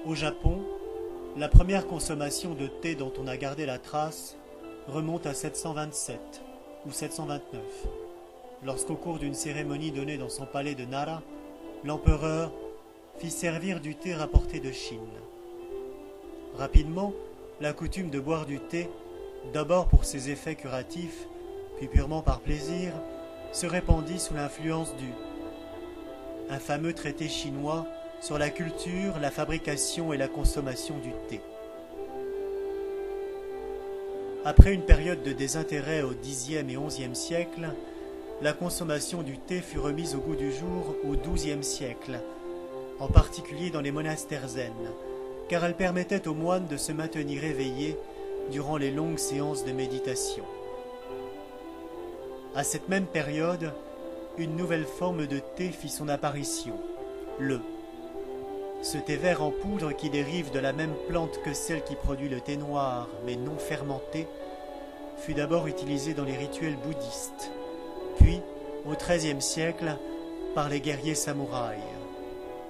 Au Japon, la première consommation de thé dont on a gardé la trace remonte à 727 ou 729, lorsqu'au cours d'une cérémonie donnée dans son palais de Nara, l'empereur fit servir du thé rapporté de Chine. Rapidement, la coutume de boire du thé, d'abord pour ses effets curatifs, puis purement par plaisir, se répandit sous l'influence un fameux traité chinois sur la culture, la fabrication et la consommation du thé. Après une période de désintérêt au Xe et XIe siècle, la consommation du thé fut remise au goût du jour au XIIe siècle, en particulier dans les monastères zen, car elle permettait aux moines de se maintenir éveillés durant les longues séances de méditation. À cette même période, une nouvelle forme de thé fit son apparition, ce thé vert en poudre qui dérive de la même plante que celle qui produit le thé noir, mais non fermenté, fut d'abord utilisé dans les rituels bouddhistes, puis, au XIIIe siècle, par les guerriers samouraïs.